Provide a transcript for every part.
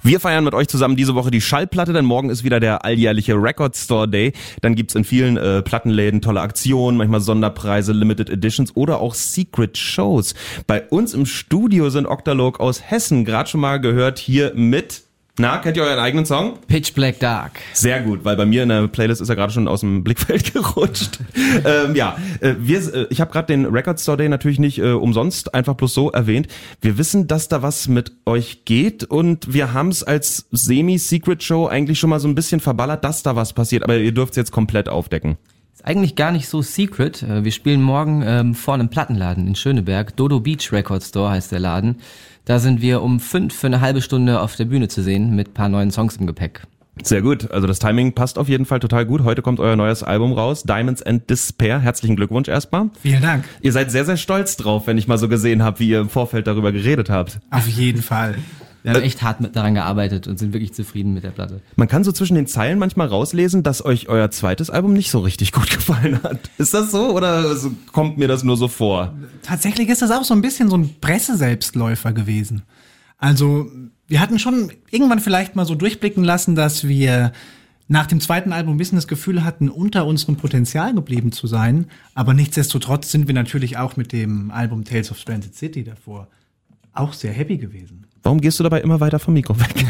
Wir feiern mit euch zusammen diese Woche die Schallplatte, denn morgen ist wieder der alljährliche Record Store Day. Dann gibt's in vielen Plattenläden tolle Aktionen, manchmal Sonderpreise, Limited Editions oder auch Secret Shows. Bei uns im Studio sind Octalog aus Hessen, gerade schon mal gehört hier mit... Na, kennt ihr euren eigenen Song? Pitch Black Dark. Sehr gut, weil bei mir in der Playlist ist er gerade schon aus dem Blickfeld gerutscht. Ich habe gerade den Record Store Day natürlich nicht umsonst einfach bloß so erwähnt. Wir wissen, dass da was mit euch geht und wir haben es als Semi-Secret-Show eigentlich schon mal so ein bisschen verballert, dass da was passiert, aber ihr dürft es jetzt komplett aufdecken. Ist eigentlich gar nicht so secret. Wir spielen morgen vor einem Plattenladen in Schöneberg. Dodo Beach Record Store heißt der Laden. Da sind wir um 5 für eine halbe Stunde auf der Bühne zu sehen mit ein paar neuen Songs im Gepäck. Sehr gut, also das Timing passt auf jeden Fall total gut. Heute kommt euer neues Album raus, Diamonds and Despair. Herzlichen Glückwunsch erstmal. Vielen Dank. Ihr seid sehr, sehr stolz drauf, wenn ich mal so gesehen habe, wie ihr im Vorfeld darüber geredet habt. Auf jeden Fall. Wir haben echt hart daran gearbeitet und sind wirklich zufrieden mit der Platte. Man kann so zwischen den Zeilen manchmal rauslesen, dass euch euer zweites Album nicht so richtig gut gefallen hat. Ist das so oder kommt mir das nur so vor? Tatsächlich ist das auch so ein bisschen so ein Presseselbstläufer gewesen. Also wir hatten schon irgendwann vielleicht mal so durchblicken lassen, dass wir nach dem zweiten Album ein bisschen das Gefühl hatten, unter unserem Potenzial geblieben zu sein. Aber nichtsdestotrotz sind wir natürlich auch mit dem Album Tales of Stranded City davor auch sehr happy gewesen. Warum gehst du dabei immer weiter vom Mikro weg?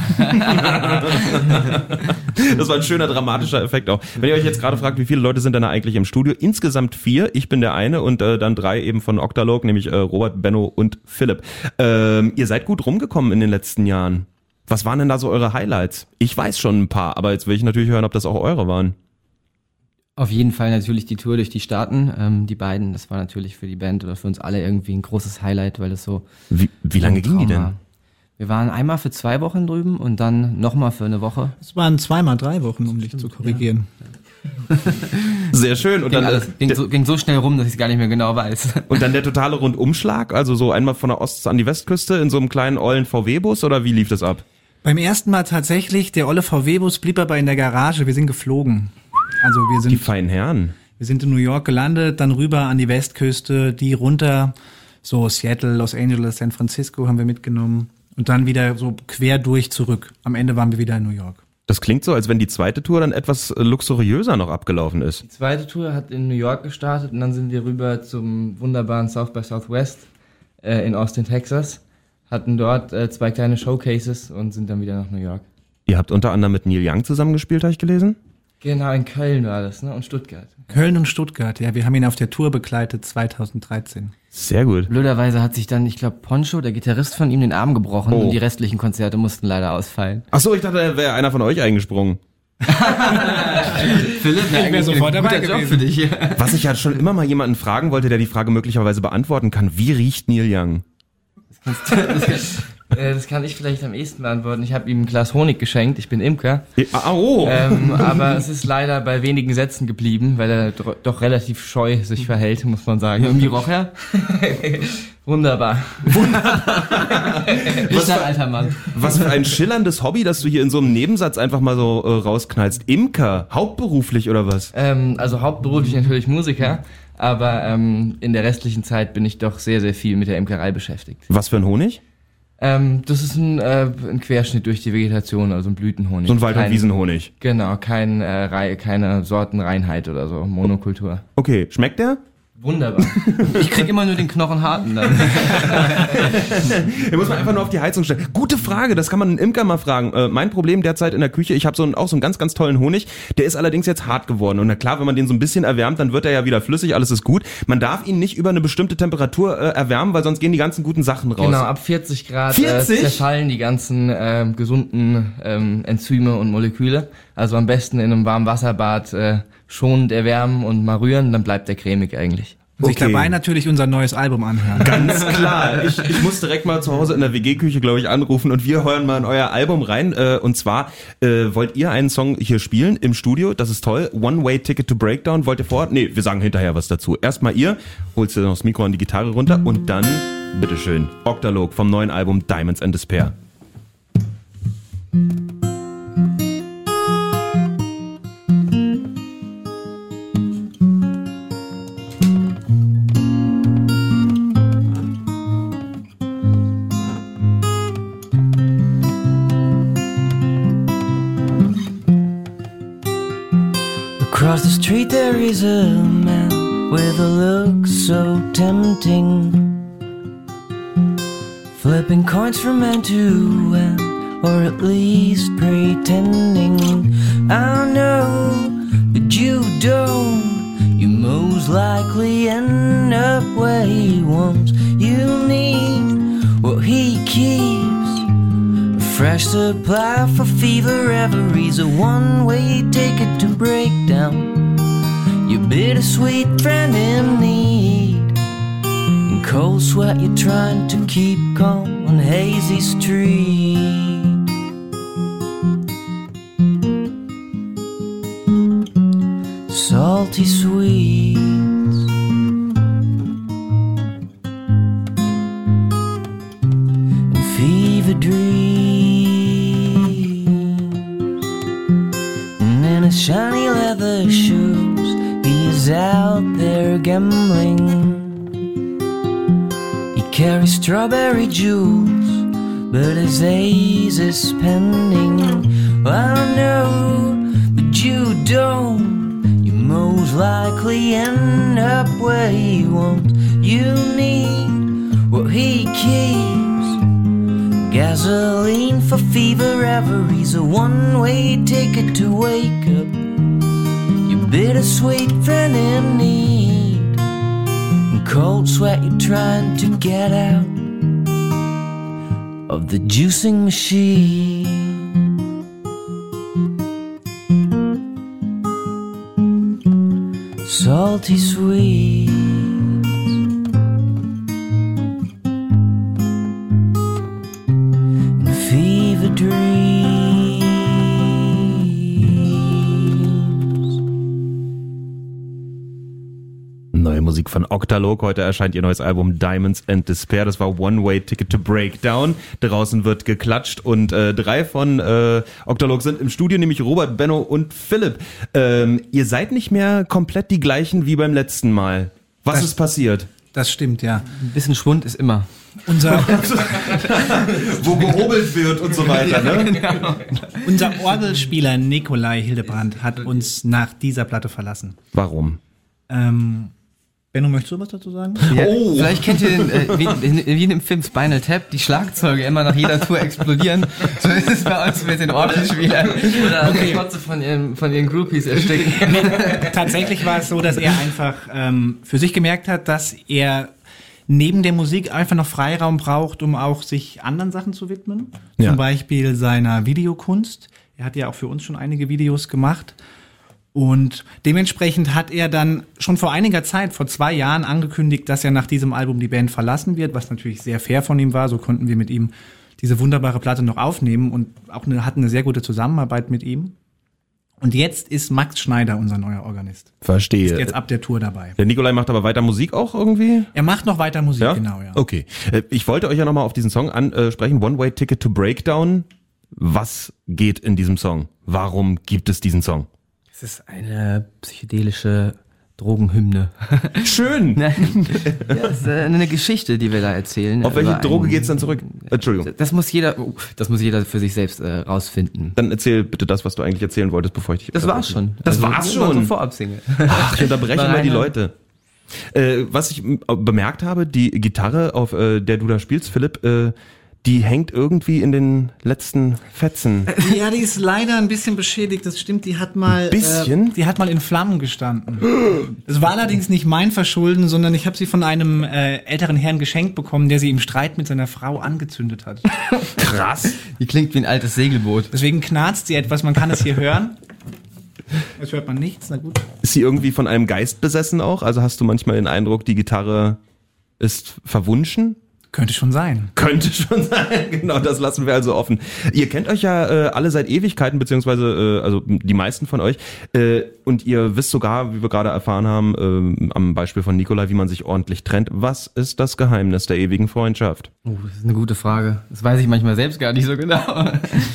Das war ein schöner dramatischer Effekt auch. Wenn ihr euch jetzt gerade fragt, wie viele Leute sind denn da eigentlich im Studio? Insgesamt 4, ich bin der eine und dann 3 eben von Octalog, nämlich Robert, Benno und Philipp. Ihr seid gut rumgekommen in den letzten Jahren. Was waren denn da so eure Highlights? Ich weiß schon ein paar, aber jetzt will ich natürlich hören, ob das auch eure waren. Auf jeden Fall natürlich die Tour durch die Staaten. Die beiden, das war natürlich für die Band oder für uns alle irgendwie ein großes Highlight, weil das so... Wie lange ging die denn? Wir waren einmal für 2 Wochen drüben und dann nochmal für eine Woche. Es waren 2x3 Wochen, um dich zu korrigieren. Ja. Sehr schön. Und ging so schnell rum, dass ich es gar nicht mehr genau weiß. Und dann der totale Rundumschlag? Also so einmal von der Ost- an die Westküste in so einem kleinen ollen VW-Bus oder wie lief das ab? Beim ersten Mal tatsächlich, der olle VW-Bus blieb aber in der Garage. Wir sind geflogen. Also wir sind... Die feinen Herren. Wir sind in New York gelandet, dann rüber an die Westküste, die runter, so Seattle, Los Angeles, San Francisco haben wir mitgenommen. Und dann wieder so quer durch zurück. Am Ende waren wir wieder in New York. Das klingt so, als wenn die zweite Tour dann etwas luxuriöser noch abgelaufen ist. Die zweite Tour hat in New York gestartet und dann sind wir rüber zum wunderbaren South by Southwest in Austin, Texas. Hatten dort 2 kleine Showcases und sind dann wieder nach New York. Ihr habt unter anderem mit Neil Young zusammengespielt, habe ich gelesen? Genau, in Köln war das, ne? Und Stuttgart. Köln und Stuttgart, ja. Wir haben ihn auf der Tour begleitet 2013. Sehr gut. Blöderweise hat sich dann, ich glaube, Poncho, der Gitarrist von ihm, den Arm gebrochen und die restlichen Konzerte mussten leider ausfallen. Ach so, ich dachte, er wäre einer von euch eingesprungen. Philipp, ich wäre sofort dabei gewesen. Job für dich. Was ich ja schon immer mal jemanden fragen wollte, der die Frage möglicherweise beantworten kann. Wie riecht Neil Young? Das kann ich vielleicht am ehesten beantworten. Ich habe ihm ein Glas Honig geschenkt. Ich bin Imker. Oh. Aber es ist leider bei wenigen Sätzen geblieben, weil er doch relativ scheu sich verhält, muss man sagen. Irgendwie roch er. Wunderbar. Was für, alter Mann. Was für ein schillerndes Hobby, dass du hier in so einem Nebensatz einfach mal so rausknallst. Imker, hauptberuflich oder was? Also hauptberuflich natürlich Musiker. Aber in der restlichen Zeit bin ich doch sehr, sehr viel mit der Imkerei beschäftigt. Was für ein Honig? Das ist ein Querschnitt durch die Vegetation, also ein Blütenhonig. So ein Wald- und Wiesenhonig. Genau, keine Sortenreinheit oder so, Monokultur. Okay, schmeckt der? Wunderbar. Ich krieg immer nur den Knochenharten dann. Den muss man einfach nur auf die Heizung stellen. Gute Frage, das kann man einen Imker mal fragen. Mein Problem derzeit in der Küche, ich habe auch so einen ganz, ganz tollen Honig, der ist allerdings jetzt hart geworden. Und na klar, wenn man den so ein bisschen erwärmt, dann wird er ja wieder flüssig, alles ist gut. Man darf ihn nicht über eine bestimmte Temperatur erwärmen, weil sonst gehen die ganzen guten Sachen raus. Genau, ab 40 Grad 40? Zerfallen die ganzen gesunden Enzyme und Moleküle. Also am besten in einem warmen Wasserbad schonend erwärmen und mal rühren, dann bleibt der cremig eigentlich. Und sich dabei natürlich unser neues Album anhören. Ganz klar. Ich muss direkt mal zu Hause in der WG-Küche, glaube ich, anrufen und wir hören mal in euer Album rein. Und zwar wollt ihr einen Song hier spielen im Studio, das ist toll. One Way Ticket to Breakdown. Wollt ihr vor? Nee, wir sagen hinterher was dazu. Erstmal ihr, holst dir noch das Mikro und die Gitarre runter und dann, bitteschön, Octalog vom neuen Album Diamonds and Despair. Across the street there is a man with a look so tempting, flipping coins from end to end, or at least pretending. I know, but you don't. You most likely end up where he wants. You need what he keeps, a fresh supply for fever reveries, a one-way ticket to break down your bittersweet friend in need. In cold sweat you're trying to keep calm on hazy street. Salty sweets and fever dreams, and in his shiny leather shoes he's out there gambling. He carries strawberry jewels, but his ace is pending. I know, but you don't. Most likely end up where he wants. You need what he keeps, gasoline for fever reveries, a one-way ticket to wake up your bittersweet friend in need. In cold sweat you're trying to get out of the juicing machine. Salty sweets and fever dreams. Neue Musik von Octalog. Heute erscheint ihr neues Album Diamonds and Despair. Das war One Way Ticket to Breakdown. Draußen wird geklatscht und 3 von Octalog sind im Studio, nämlich Robert, Benno und Philipp. Ihr seid nicht mehr komplett die gleichen wie beim letzten Mal. Was ist passiert? Das stimmt, ja. Ein bisschen Schwund ist immer. Wo gehobelt wird und so weiter, ne? Genau. Unser Orgelspieler Nikolai Hildebrand hat uns nach dieser Platte verlassen. Warum? Benno, möchtest du was dazu sagen? Ja, vielleicht kennt ihr den, wie in dem Film Spinal Tap, die Schlagzeuge immer nach jeder Tour explodieren. So ist es bei uns mit den Orgelspielern. Oder die Kotze von ihren Groupies ersticken. Tatsächlich war es so, dass er einfach für sich gemerkt hat, dass er neben der Musik einfach noch Freiraum braucht, um auch sich anderen Sachen zu widmen. Ja. Zum Beispiel seiner Videokunst. Er hat ja auch für uns schon einige Videos gemacht. Und dementsprechend hat er dann schon vor einiger Zeit, vor 2 Jahren, angekündigt, dass er nach diesem Album die Band verlassen wird, was natürlich sehr fair von ihm war. So konnten wir mit ihm diese wunderbare Platte noch aufnehmen und auch hatten eine sehr gute Zusammenarbeit mit ihm. Und jetzt ist Max Schneider unser neuer Organist. Verstehe. Ist jetzt ab der Tour dabei. Der Nikolai macht aber weiter Musik auch irgendwie? Er macht noch weiter Musik, Ja? genau, ja. Okay. Ich wollte euch ja nochmal auf diesen Song ansprechen. One Way Ticket to Breakdown. Was geht in diesem Song? Warum gibt es diesen Song? Es ist eine psychedelische Drogenhymne. Schön! Nein, ja, es ist eine Geschichte, die wir da erzählen. Auf welche über Droge geht's dann zurück? Entschuldigung. Das muss jeder für sich selbst rausfinden. Dann erzähl bitte das, was du eigentlich erzählen wolltest, bevor ich dich... Das war's schon. Das war's war schon? So Vorab-Single. Ach, ich unterbreche War mal die eine- Leute. Was ich bemerkt habe, die Gitarre, auf der du da spielst, Philipp, die hängt irgendwie in den letzten Fetzen. Ja, die ist leider ein bisschen beschädigt, das stimmt, die hat mal... Bisschen? die hat mal in Flammen gestanden. Das war allerdings nicht mein Verschulden, sondern ich habe sie von einem älteren Herrn geschenkt bekommen, der sie im Streit mit seiner Frau angezündet hat. Krass. Die klingt wie ein altes Segelboot. Deswegen knarzt sie etwas, man kann es hier hören. Jetzt hört man nichts, na gut. Ist sie irgendwie von einem Geist besessen auch? Also hast du manchmal den Eindruck, die Gitarre ist verwunschen? Könnte schon sein. Könnte schon sein, genau, das lassen wir also offen. Ihr kennt euch ja alle seit Ewigkeiten, beziehungsweise also die meisten von euch, und ihr wisst sogar, wie wir gerade erfahren haben, am Beispiel von Nikolai, wie man sich ordentlich trennt. Was ist das Geheimnis der ewigen Freundschaft? Das ist eine gute Frage. Das weiß ich manchmal selbst gar nicht so genau.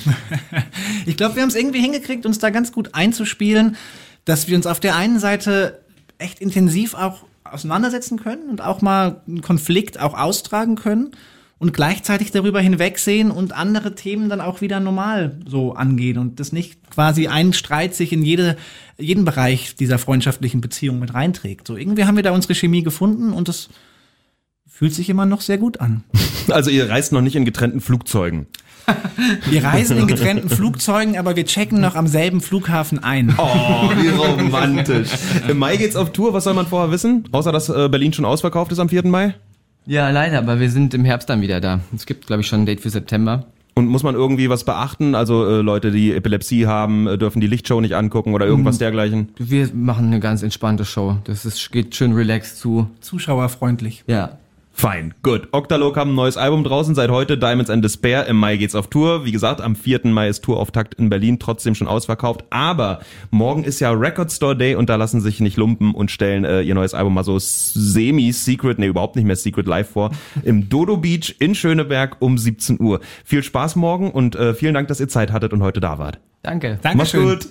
Ich glaube, wir haben es irgendwie hingekriegt, uns da ganz gut einzuspielen, dass wir uns auf der einen Seite echt intensiv auch auseinandersetzen können und auch mal einen Konflikt auch austragen können und gleichzeitig darüber hinwegsehen und andere Themen dann auch wieder normal so angehen und das nicht quasi ein Streit sich in jeden Bereich dieser freundschaftlichen Beziehung mit reinträgt. So irgendwie haben wir da unsere Chemie gefunden und das fühlt sich immer noch sehr gut an. Also ihr reist noch nicht in getrennten Flugzeugen. Wir reisen in getrennten Flugzeugen, aber wir checken noch am selben Flughafen ein. Oh, wie romantisch. Im Mai geht's auf Tour, was soll man vorher wissen? Außer, dass Berlin schon ausverkauft ist am 4. Mai? Ja, leider, aber wir sind im Herbst dann wieder da. Es gibt, glaube ich, schon ein Date für September. Und muss man irgendwie was beachten? Also Leute, die Epilepsie haben, dürfen die Lichtshow nicht angucken oder irgendwas dergleichen? Wir machen eine ganz entspannte Show. Geht schön relaxed zu. Zuschauerfreundlich. Ja. Fein, gut. Octaloc haben ein neues Album draußen, seit heute Diamonds and Despair. Im Mai geht's auf Tour. Wie gesagt, am 4. Mai ist Tourauftakt in Berlin, trotzdem schon ausverkauft. Aber morgen ist ja Record Store Day und da lassen sie sich nicht lumpen und stellen ihr neues Album mal so semi-secret, überhaupt nicht mehr secret live vor, im Dodo Beach in Schöneberg um 17 Uhr. Viel Spaß morgen und vielen Dank, dass ihr Zeit hattet und heute da wart. Danke. Dankeschön. Mach's gut.